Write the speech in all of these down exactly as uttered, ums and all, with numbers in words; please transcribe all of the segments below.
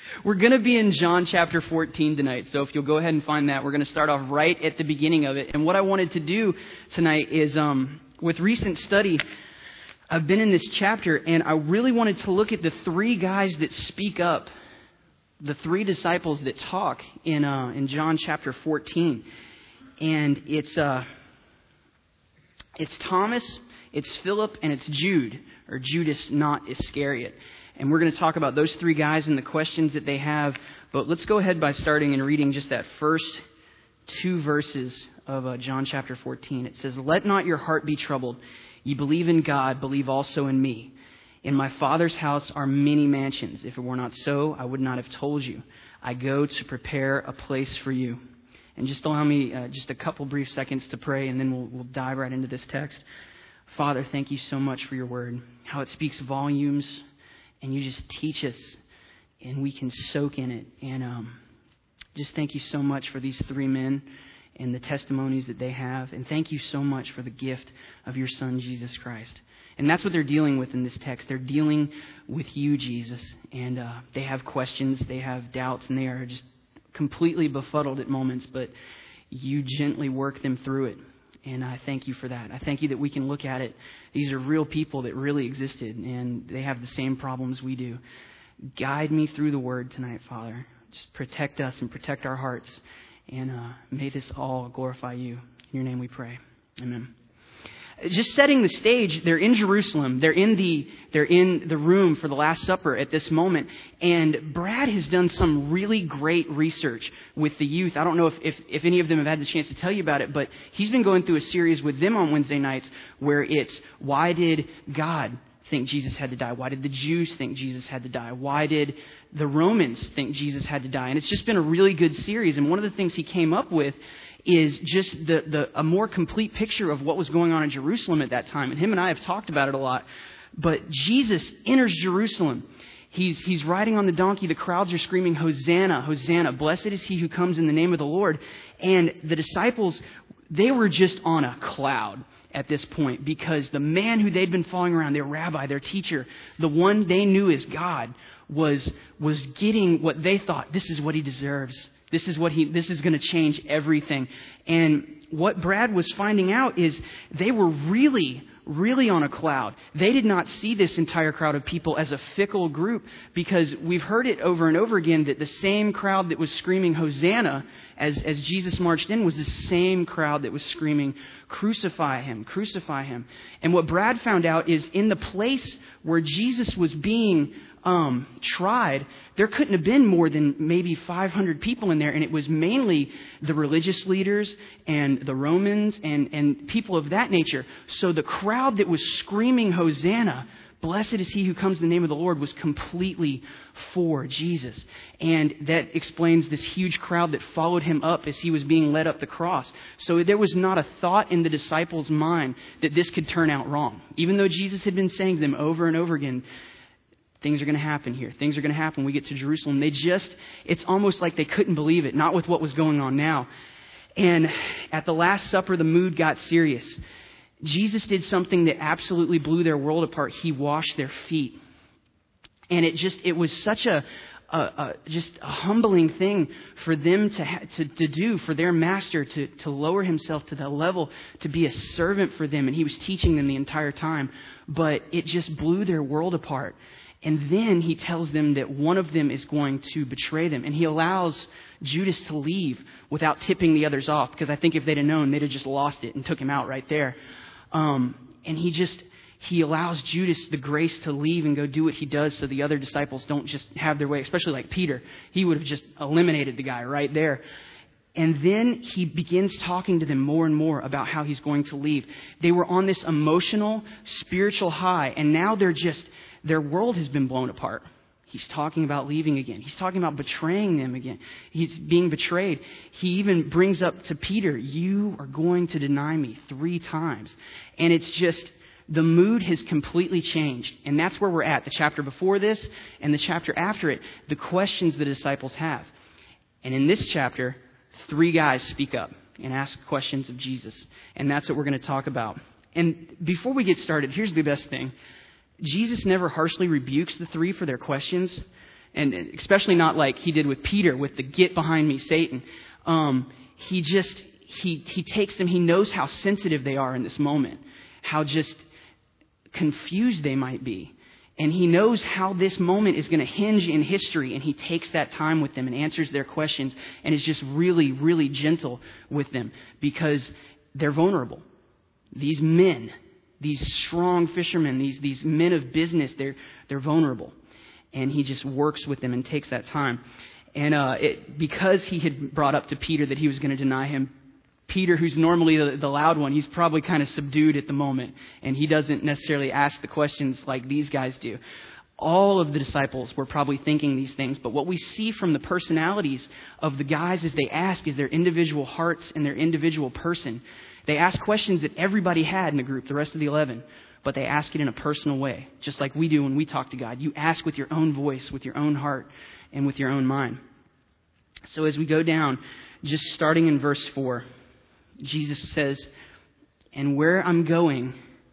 We're going to be in John chapter fourteen tonight. So if you'll go ahead and find that, we're going to start off right at the beginning of it. And what I wanted to do tonight is, um, with recent study, I've been in this chapter and I really wanted to look at the three guys that speak up, the three disciples that talk in uh, in John chapter fourteen. And it's uh, it's Thomas, it's Philip, and it's Jude, or Judas, not Iscariot. And we're going to talk about those three guys and the questions that they have. But let's go ahead by starting and reading just that first two verses of uh, John chapter fourteen. It says, "Let not your heart be troubled. Ye believe in God, believe also in me. In my Father's house are many mansions. If it were not so, I would not have told you. I go to prepare a place for you." And just allow me uh, just a couple brief seconds to pray, and then we'll, we'll dive right into this text. Father, thank you so much for your word, how it speaks volumes. And you just teach us, and we can soak in it. And um, just thank you so much for these three men and the testimonies that they have. And thank you so much for the gift of your Son, Jesus Christ. And that's what they're dealing with in this text. They're dealing with you, Jesus. And uh, they have questions, they have doubts, and they are just completely befuddled at moments. But you gently work them through it. And I thank you for that. I thank you that we can look at it. These are real people that really existed, and they have the same problems we do. Guide me through the word tonight, Father. Just protect us and protect our hearts. And uh, may this all glorify you. In your name we pray. Amen. Just setting the stage, they're in Jerusalem. They're in the they're in the room for the Last Supper at this moment. And Brad has done some really great research with the youth. I don't know if, if, if any of them have had the chance to tell you about it, but he's been going through a series with them on Wednesday nights where it's, why did God think Jesus had to die? Why did the Jews think Jesus had to die? Why did the Romans think Jesus had to die? And it's just been a really good series. And one of the things he came up with is just the, the a more complete picture of what was going on in Jerusalem at that time. And him and I have talked about it a lot. But Jesus enters Jerusalem. He's he's riding on the donkey. The crowds are screaming, "Hosanna, Hosanna. Blessed is he who comes in the name of the Lord." And the disciples, they were just on a cloud at this point, because the man who they'd been following around, their rabbi, their teacher, the one they knew as God, was was getting what they thought, this is what he deserves. This is what he. This is going to change everything. And what Brad was finding out is they were really, really on a cloud. They did not see this entire crowd of people as a fickle group, because we've heard it over and over again that the same crowd that was screaming Hosanna as, as Jesus marched in was the same crowd that was screaming, "Crucify him, crucify him." And what Brad found out is in the place where Jesus was being Um, tried, there couldn't have been more than maybe five hundred people in there. And it was mainly the religious leaders and the Romans and, and people of that nature. So the crowd that was screaming Hosanna, "Blessed is he who comes in the name of the Lord," was completely for Jesus. And that explains this huge crowd that followed him up as he was being led up the cross. So there was not a thought in the disciples' mind that this could turn out wrong. Even though Jesus had been saying to them over and over again, things are going to happen here. Things are going to happen when we get to Jerusalem. They just, it's almost like they couldn't believe it, not with what was going on now. And at the Last Supper, the mood got serious. Jesus did something that absolutely blew their world apart. He washed their feet. And it just, it was such a, a, a just a humbling thing for them to, ha- to to do, for their master to, to lower himself to that level, to be a servant for them. And he was teaching them the entire time. But it just blew their world apart. And then he tells them that one of them is going to betray them. And he allows Judas to leave without tipping the others off, because I think if they'd have known, they'd have just lost it and took him out right there. Um, and he just, he allows Judas the grace to leave and go do what he does, so the other disciples don't just have their way, especially like Peter. He would have just eliminated the guy right there. And then he begins talking to them more and more about how he's going to leave. They were on this emotional, spiritual high, and now they're just, their world has been blown apart. He's talking about leaving again. He's talking about betraying them again. He's being betrayed. He even brings up to Peter, "You are going to deny me three times." And it's just, the mood has completely changed. And that's where we're at. The chapter before this and the chapter after it, the questions the disciples have. And in this chapter, three guys speak up and ask questions of Jesus. And that's what we're going to talk about. And before we get started, here's the best thing. Jesus never harshly rebukes the three for their questions. And especially not like he did with Peter with the "get behind me, Satan." Um, he just, he, he takes them. He knows how sensitive they are in this moment, how just confused they might be. And he knows how this moment is going to hinge in history. And he takes that time with them and answers their questions and is just really, really gentle with them because they're vulnerable. These men, these strong fishermen, these, these men of business, they're, they're vulnerable. And he just works with them and takes that time. And uh, it, because he had brought up to Peter that he was going to deny him, Peter, who's normally the, the loud one, he's probably kind of subdued at the moment. And he doesn't necessarily ask the questions like these guys do. All of the disciples were probably thinking these things. But what we see from the personalities of the guys as they ask is their individual hearts and their individual person. They ask questions that everybody had in the group, the rest of the eleven. But they ask it in a personal way, just like we do when we talk to God. You ask with your own voice, with your own heart, and with your own mind. So as we go down, just starting in verse four, Jesus says, "And where I'm going,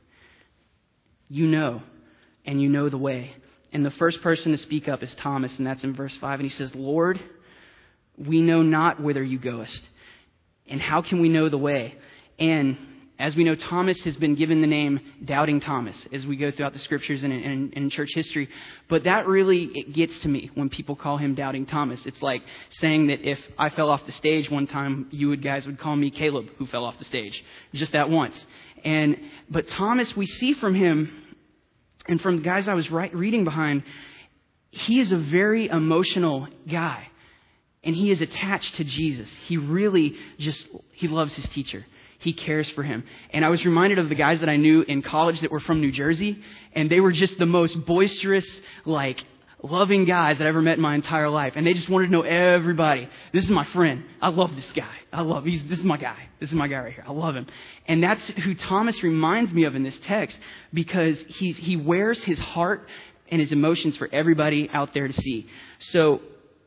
you know, and you know the way." And the first person to speak up is Thomas, and that's in verse five. And he says, "Lord, we know not whither you goest, and how can we know the way?" And as we know, Thomas has been given the name Doubting Thomas as we go throughout the scriptures and in, in church history. But that really, it gets to me when people call him Doubting Thomas. It's like saying that if I fell off the stage one time, you would guys would call me Caleb, who fell off the stage. Just that once. And but Thomas, we see from him and from the guys I was right, reading behind, he is a very emotional guy. And he is attached to Jesus. He really just, he loves his teacher. He cares for him. And I was reminded of the guys that I knew in college that were from New Jersey. And they were just the most boisterous, like, loving guys that I ever met in my entire life. And they just wanted to know everybody. This is my friend. I love this guy. I love, he's, this is my guy. This is my guy right here. I love him. And that's who Thomas reminds me of in this text. Because he, he wears his heart and his emotions for everybody out there to see. So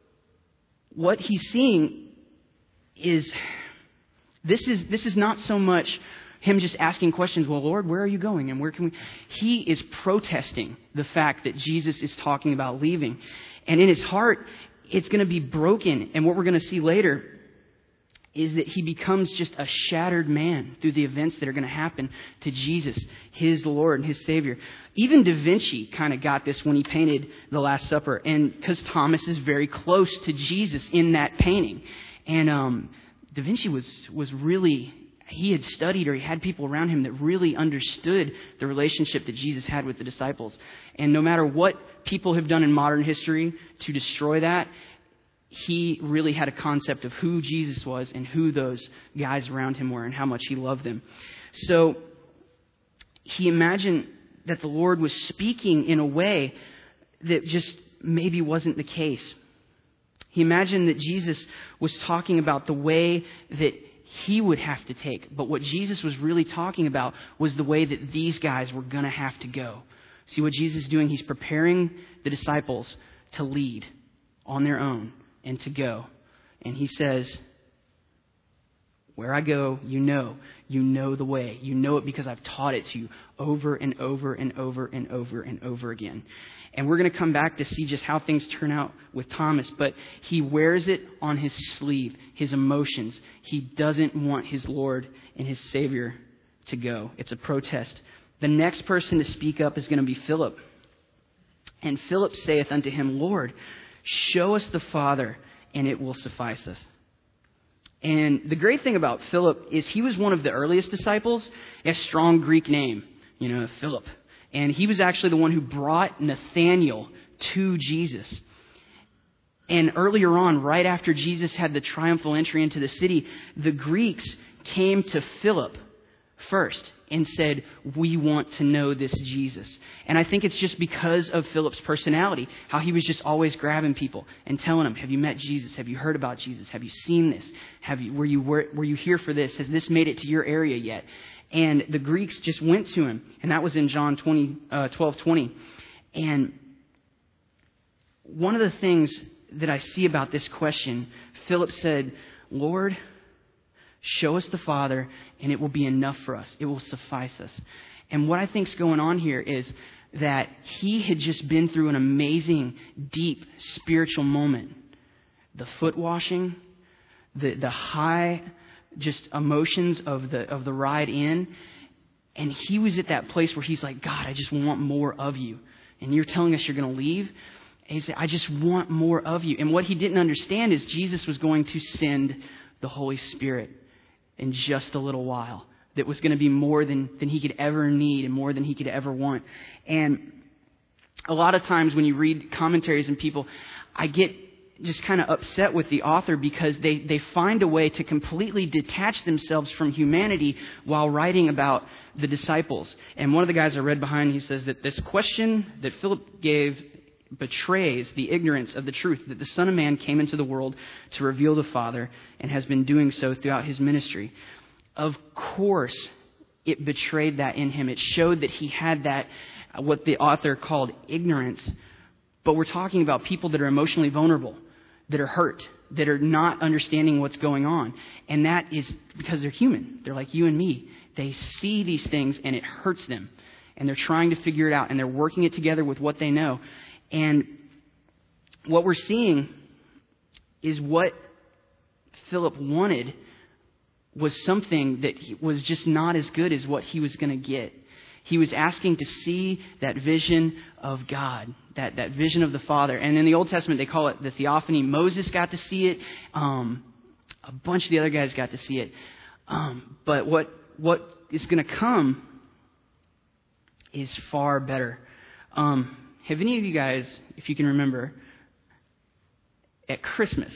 what he's seeing is... This is this is not so much him just asking questions, well, Lord, where are you going and where can we... He is protesting the fact that Jesus is talking about leaving. And in his heart, it's going to be broken. And what we're going to see later is that he becomes just a shattered man through the events that are going to happen to Jesus, his Lord and his Savior. Even Da Vinci kind of got this when he painted The Last Supper. And because Thomas is very close to Jesus in that painting. And... um Da Vinci was was really, he had studied or he had people around him that really understood the relationship that Jesus had with the disciples. And no matter what people have done in modern history to destroy that, he really had a concept of who Jesus was and who those guys around him were and how much he loved them. So he imagined that the Lord was speaking in a way that just maybe wasn't the case. He imagined that Jesus was talking about the way that he would have to take. But what Jesus was really talking about was the way that these guys were going to have to go. See what Jesus is doing? He's preparing the disciples to lead on their own and to go. And he says, where I go, you know. You know the way. You know it because I've taught it to you over and over and over and over and over again. And we're going to come back to see just how things turn out with Thomas. But he wears it on his sleeve, his emotions. He doesn't want his Lord and his Savior to go. It's a protest. The next person to speak up is going to be Philip. And Philip saith unto him, Lord, show us the Father, and it will suffice us. And the great thing about Philip is he was one of the earliest disciples. A strong Greek name, you know, Philip. And he was actually the one who brought Nathanael to Jesus. And earlier on, right after Jesus had the triumphal entry into the city, the Greeks came to Philip first and said, we want to know this Jesus. And I think it's just because of Philip's personality, how he was just always grabbing people and telling them, have you met Jesus? Have you heard about Jesus? Have you seen this? Have you, were you, were, were you here for this? Has this made it to your area yet? And the Greeks just went to him. And that was in John twenty, uh, twelve twenty. And one of the things that I see about this question, Philip said, Lord, show us the Father, and it will be enough for us. It will suffice us. And what I think's going on here is that he had just been through an amazing, deep spiritual moment. The foot washing, the the high just emotions of the of the ride in. And he was at that place where he's like, God, I just want more of you. And you're telling us you're going to leave? And he said, I just want more of you. And what he didn't understand is Jesus was going to send the Holy Spirit in just a little while. That was going to be more than, than he could ever need and more than he could ever want. And a lot of times when you read commentaries and people, I get just kind of upset with the author because they, they find a way to completely detach themselves from humanity while writing about the disciples. And one of the guys I read behind, he says that this question that Philip gave betrays the ignorance of the truth that the Son of Man came into the world to reveal the Father and has been doing so throughout his ministry. Of course, it betrayed that in him. It showed that he had that, what the author called ignorance. But we're talking about people that are emotionally vulnerable, that are hurt, that are not understanding what's going on. And that is because they're human. They're like you and me. They see these things and it hurts them. And they're trying to figure it out and they're working it together with what they know. And what we're seeing is what Philip wanted was something that was just not as good as what he was going to get. He was asking to see that vision of God, that, that vision of the Father. And in the Old Testament, they call it the theophany. Moses got to see it. Um, a bunch of the other guys got to see it. Um, but what what is going to come is far better. Um, have any of you guys, if you can remember, at Christmas,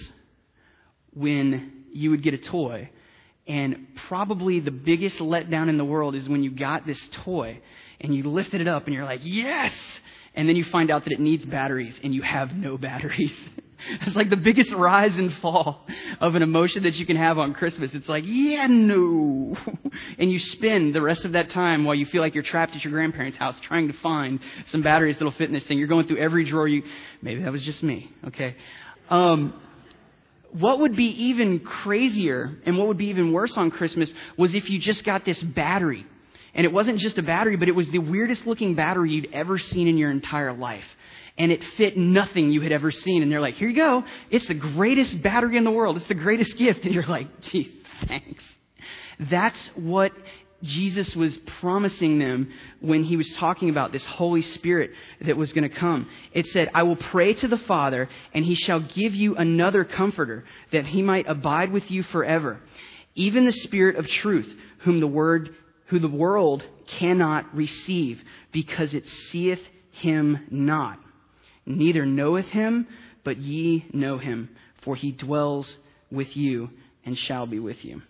when you would get a toy, and probably the biggest letdown in the world is when you got this toy and you lifted it up and you're like, yes! And then you find out that it needs batteries and you have no batteries. It's like the biggest rise and fall of an emotion that you can have on Christmas. It's like, yeah, no. And you spend the rest of that time while you feel like you're trapped at your grandparents' house trying to find some batteries that'll fit in this thing. You're going through every drawer. You Maybe that was just me. Okay. Um... What would be even crazier and what would be even worse on Christmas was if you just got this battery. And it wasn't just a battery, but it was the weirdest looking battery you'd ever seen in your entire life. And it fit nothing you had ever seen. And they're like, here you go. It's the greatest battery in the world. It's the greatest gift. And you're like, gee, thanks. That's what Jesus was promising them when he was talking about this Holy Spirit that was going to come. It said, I will pray to the Father, and he shall give you another comforter, that he might abide with you forever. Even the Spirit of truth, whom the word, who the world cannot receive, because it seeth him not. Neither knoweth him, but ye know him, for he dwells with you and shall be with you.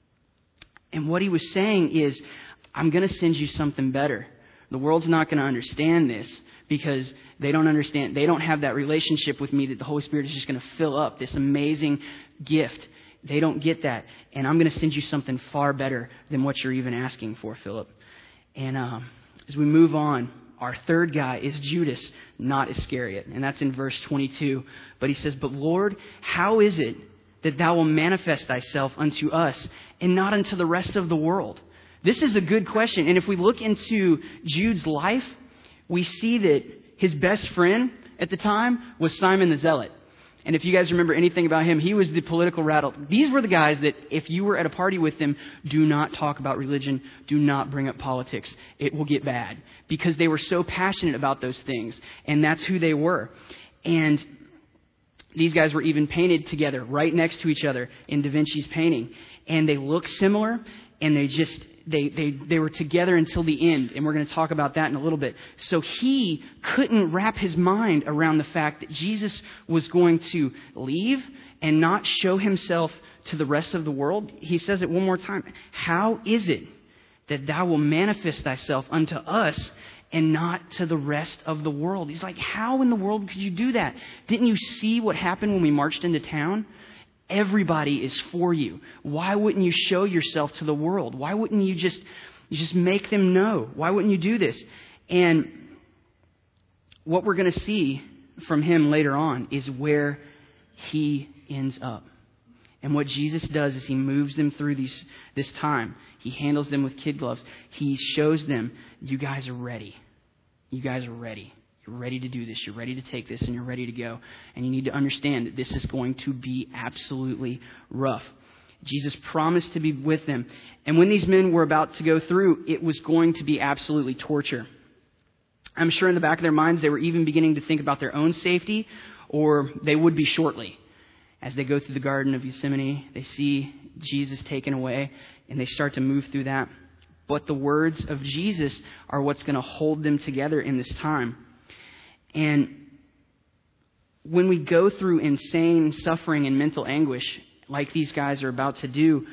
And what he was saying is, I'm going to send you something better. The world's not going to understand this because they don't understand. They don't have that relationship with me that the Holy Spirit is just going to fill up this amazing gift. They don't get that. And I'm going to send you something far better than what you're even asking for, Philip. And um, as we move on, our third guy is Judas, not Iscariot. And that's in verse twenty-two. But he says, but Lord, how is it that thou will manifest thyself unto us and not unto the rest of the world? This is a good question. And if we look into Jude's life, we see that his best friend at the time was Simon the Zealot. And if you guys remember anything about him, he was the political rattle. These were the guys that if you were at a party with them, do not talk about religion. Do not bring up politics. It will get bad because they were so passionate about those things. And that's who they were. And these guys were even painted together right next to each other in Da Vinci's painting. And they look similar, and they just, they, they, they were together until the end. And we're going to talk about that in a little bit. So he couldn't wrap his mind around the fact that Jesus was going to leave and not show himself to the rest of the world. He says it one more time. How is it that thou will manifest thyself unto us and not to the rest of the world? He's like, how in the world could you do that? Didn't you see what happened when we marched into town? Everybody is for you. Why wouldn't you show yourself to the world? Why wouldn't you just, you just make them know? Why wouldn't you do this? And what we're going to see from him later on is where he ends up. And what Jesus does is he moves them through these this time. He handles them with kid gloves. He shows them, you guys are ready. You guys are ready. You're ready to do this. You're ready to take this, and you're ready to go. And you need to understand that this is going to be absolutely rough. Jesus promised to be with them. And when these men were about to go through, it was going to be absolutely torture. I'm sure in the back of their minds, they were even beginning to think about their own safety, or they would be shortly. As they go through the Garden of Gethsemane, they see Jesus taken away, and they start to move through that. But the words of Jesus are what's going to hold them together in this time. And when we go through insane suffering and mental anguish, like these guys are about to do,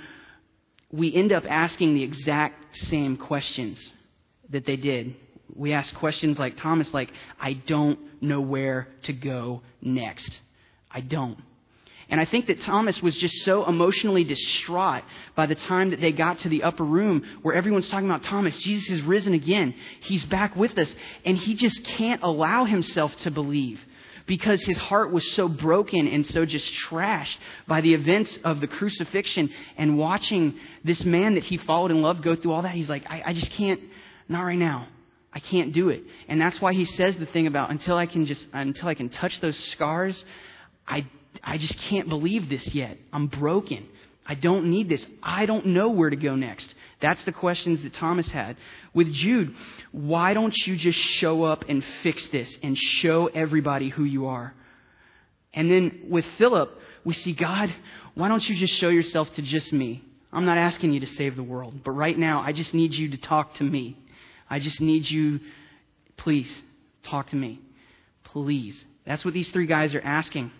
we end up asking the exact same questions that they did. We ask questions like Thomas, like, I don't know where to go next. I don't. And I think that Thomas was just so emotionally distraught by the time that they got to the upper room where everyone's talking about Thomas. Jesus has risen again. He's back with us. And he just can't allow himself to believe because his heart was so broken and so just trashed by the events of the crucifixion and watching this man that he followed and loved go through all that. He's like, I, I just can't, not right now. I can't do it. And that's why he says the thing about until I can just, until I can touch those scars, I I just can't believe this yet. I'm broken. I don't need this. I don't know where to go next. That's the questions that Thomas had. With Jude, why don't you just show up and fix this and show everybody who you are? And then with Philip, we see, God, why don't you just show yourself to just me? I'm not asking you to save the world, but right now I just need you to talk to me. I just need you, please, talk to me. Please. That's what these three guys are asking.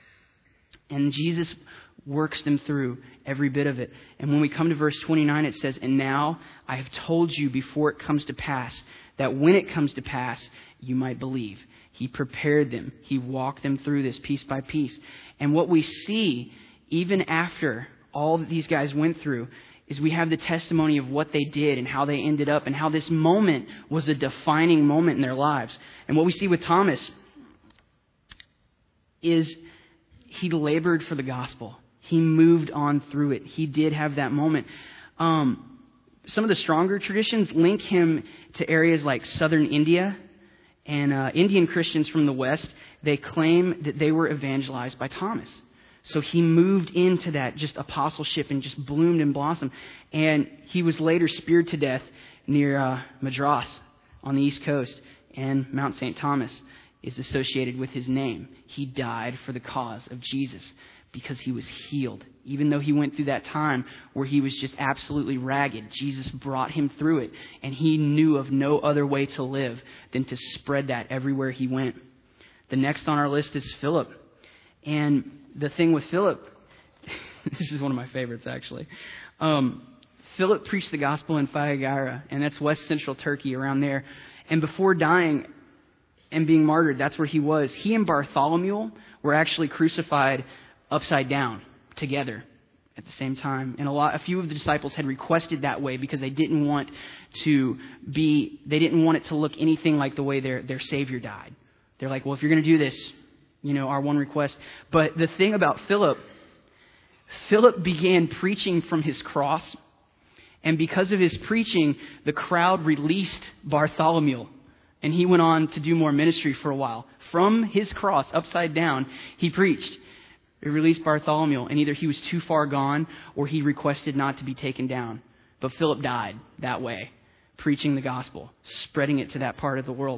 And Jesus works them through every bit of it. And when we come to verse twenty-nine, it says, and now I have told you before it comes to pass, that when it comes to pass, you might believe. He prepared them. He walked them through this piece by piece. And what we see, even after all that these guys went through, is we have the testimony of what they did and how they ended up and how this moment was a defining moment in their lives. And what we see with Thomas is he labored for the gospel. He moved on through it. He did have that moment. Um, some of the stronger traditions link him to areas like southern India. And uh, Indian Christians from the West, they claim that they were evangelized by Thomas. So he moved into that just apostleship and just bloomed and blossomed. And he was later speared to death near uh, Madras on the East Coast. And Mount Saint Thomas is associated with his name. He died for the cause of Jesus because he was healed. Even though he went through that time where he was just absolutely ragged, Jesus brought him through it. And he knew of no other way to live than to spread that everywhere he went. The next on our list is Philip. And the thing with Philip, this is one of my favorites actually. Um, Philip preached the gospel in Fayagara, and that's west central Turkey around there. And before dying and being martyred, that's where he was. He and Bartholomew were actually crucified upside down together at the same time. And a lot, a few of the disciples had requested that way because they didn't want to be, they didn't want it to look anything like the way their, their Savior died. They're like, well, if you're going to do this, you know, our one request. But the thing about Philip, Philip began preaching from his cross. And because of his preaching, the crowd released Bartholomew. And he went on to do more ministry for a while. From his cross, upside down, he preached. It released Bartholomew. And either he was too far gone or he requested not to be taken down. But Philip died that way, preaching the gospel, spreading it to that part of the world.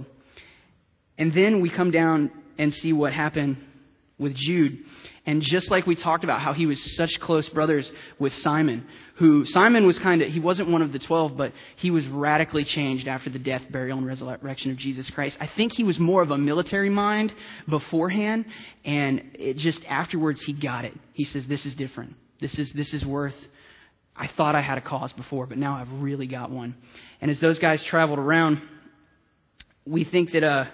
And then we come down and see what happened with Jude. And just like we talked about how he was such close brothers with Simon, who Simon was kind of, he wasn't one of the twelve, but he was radically changed after the death, burial, and resurrection of Jesus Christ. I think he was more of a military mind beforehand, and it just afterwards he got it. He says, this is different. This is, this is worth, I thought I had a cause before, but now I've really got one. And as those guys traveled around, we think that, uh,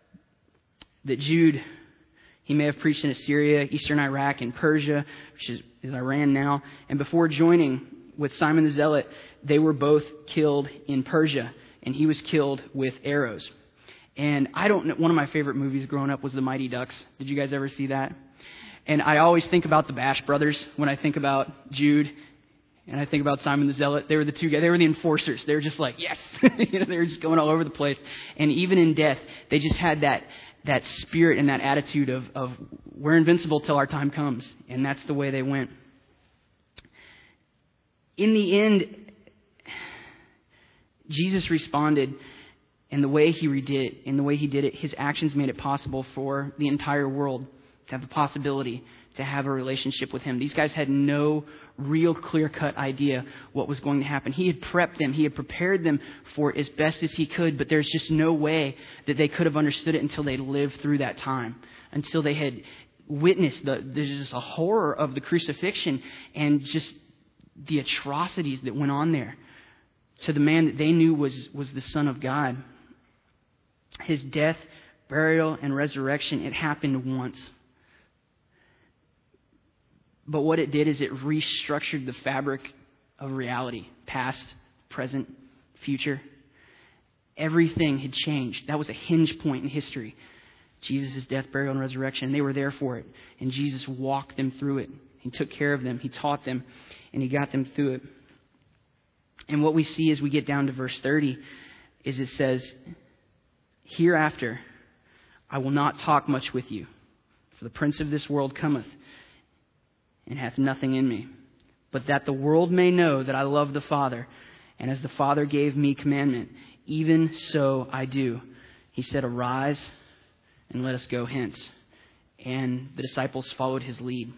that Jude, he may have preached in Assyria, eastern Iraq, and Persia, which is, is Iran now. And before joining with Simon the Zealot, they were both killed in Persia, and he was killed with arrows. And I don't know, one of my favorite movies growing up was The Mighty Ducks. Did you guys ever see that? And I always think about the Bash Brothers when I think about Jude And I think about Simon the Zealot. They were the two guys. They were the enforcers. They were just like, yes. you know, they were just going all over the place. And even in death, they just had that that spirit and that attitude of, of we're invincible till our time comes. And that's the way they went. In the end, Jesus responded, and the way he redid it, and the way he did it, his actions made it possible for the entire world to have the possibility to have a relationship with him. These guys had no real clear-cut idea what was going to happen. He had prepped them. He had prepared them for it as best as he could, but there's just no way that they could have understood it until they lived through that time, until they had witnessed the, there's just a horror of the crucifixion and just the atrocities that went on there to the man that they knew was, was the Son of God. His death, burial, and resurrection, it happened once. But what it did is it restructured the fabric of reality. Past, present, future. Everything had changed. That was a hinge point in history. Jesus' death, burial, and resurrection. They were there for it. And Jesus walked them through it. He took care of them. He taught them. And he got them through it. And what we see as we get down to verse thirty is it says, hereafter I will not talk much with you, for the prince of this world cometh, and hath nothing in me. But that the world may know that I love the Father, and as the Father gave me commandment, even so I do. He said, arise, and let us go hence. And the disciples followed his lead.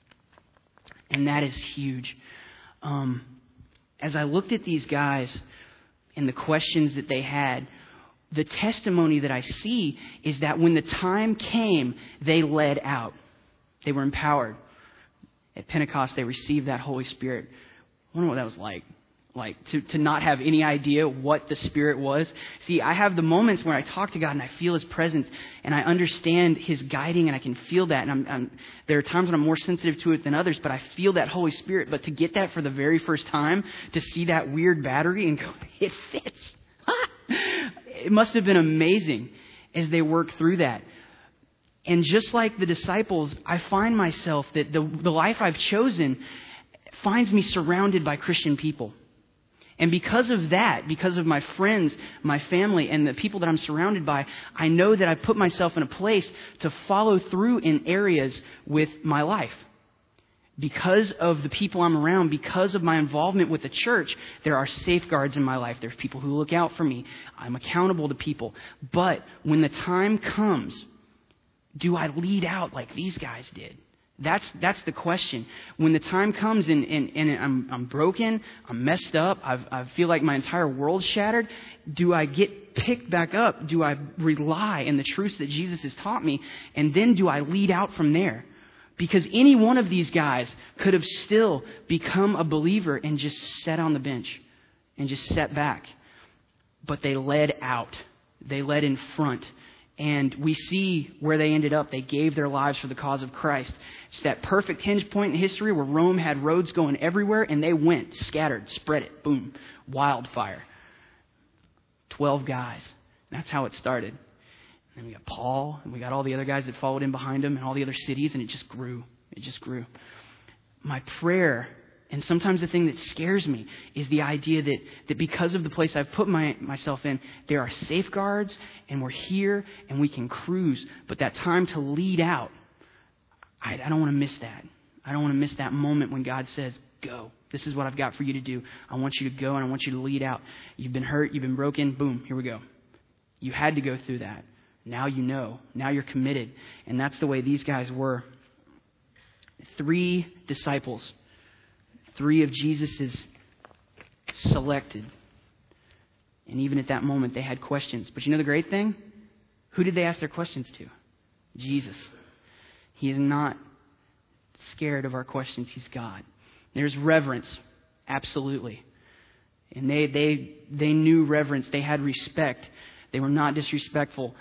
And that is huge. Um, as I looked at these guys and the questions that they had, the testimony that I see is that when the time came, they led out. They were empowered. At Pentecost, they received that Holy Spirit. I wonder what that was like. Like, to, to not have any idea what the Spirit was. See, I have the moments where I talk to God and I feel His presence and I understand His guiding and I can feel that. And I'm, I'm, there are times when I'm more sensitive to it than others, but I feel that Holy Spirit. But to get that for the very first time, to see that weird battery and go, it fits. It must have been amazing as they worked through that. And just like the disciples, I find myself that the, the life I've chosen finds me surrounded by Christian people. And because of that, because of my friends, my family, and the people that I'm surrounded by, I know that I put myself in a place to follow through in areas with my life. Because of the people I'm around, because of my involvement with the church, there are safeguards in my life. There's people who look out for me. I'm accountable to people. But when the time comes, do I lead out like these guys did? That's that's the question. When the time comes and, and, and I'm, I'm broken, I'm messed up, I've, I feel like my entire world's shattered, do I get picked back up? Do I rely in the truths that Jesus has taught me? And then do I lead out from there? Because any one of these guys could have still become a believer and just sat on the bench and just sat back. But they led out. They led in front. And we see where they ended up. They gave their lives for the cause of Christ. It's that perfect hinge point in history where Rome had roads going everywhere, and they went, scattered, spread it, boom, wildfire. Twelve guys. That's how it started. And then we got Paul, and we got all the other guys that followed in behind him, and all the other cities, and it just grew. It just grew. My prayer, and sometimes the thing that scares me, is the idea that, that because of the place I've put my, myself in, there are safeguards, and we're here, and we can cruise. But that time to lead out, I, I don't want to miss that. I don't want to miss that moment when God says, go. This is what I've got for you to do. I want you to go, and I want you to lead out. You've been hurt. You've been broken. Boom, here we go. You had to go through that. Now you know. Now you're committed. And that's the way these guys were. Three disciples. Three of Jesus's selected. And even at that moment, they had questions. But you know the great thing? Who did they ask their questions to? Jesus. He is not scared of our questions. He's God. There's reverence. Absolutely. And they, they, they knew reverence. They had respect. They were not disrespectful.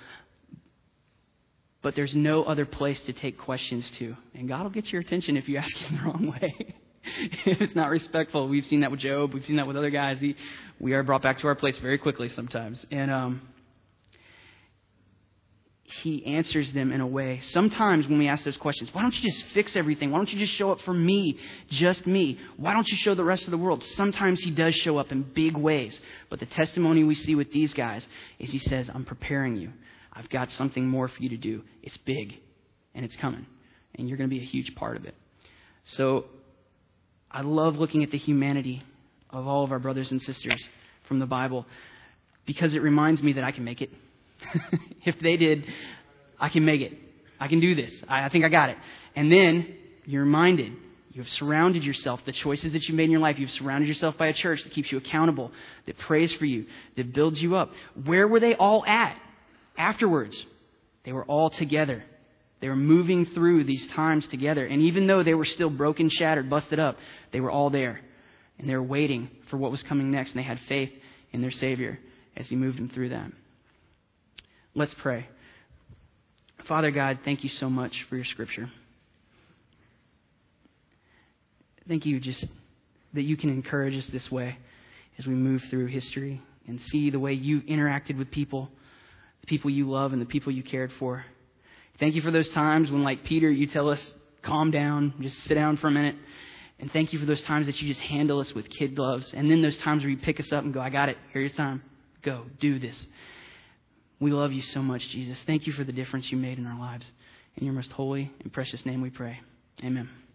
But there's no other place to take questions to. And God will get your attention if you ask Him the wrong way. If it's not respectful. We've seen that with Job. We've seen that with other guys. He, we are brought back to our place very quickly sometimes. And um, He answers them in a way. Sometimes when we ask those questions, why don't you just fix everything? Why don't you just show up for me, just me? Why don't you show the rest of the world? Sometimes he does show up in big ways. But the testimony we see with these guys is he says, I'm preparing you. I've got something more for you to do. It's big and it's coming. And you're going to be a huge part of it. So I love looking at the humanity of all of our brothers and sisters from the Bible because it reminds me that I can make it. If they did, I can make it. I can do this. I, I think I got it. And then you're reminded, you have surrounded yourself, the choices that you made in your life, you've surrounded yourself by a church that keeps you accountable, that prays for you, that builds you up. Where were they all at afterwards? They were all together. They were moving through these times together. And even though they were still broken, shattered, busted up, they were all there. And they were waiting for what was coming next. And they had faith in their Savior as he moved them through that. Let's pray. Father God, thank you so much for your scripture. Thank you just that you can encourage us this way as we move through history and see the way you interacted with people, the people you love and the people you cared for. Thank you for those times when, like Peter, you tell us, calm down, just sit down for a minute. And thank you for those times that you just handle us with kid gloves. And then those times where you pick us up and go, I got it. Here's your time. Go, do this. We love you so much, Jesus. Thank you for the difference you made in our lives. In your most holy and precious name we pray. Amen.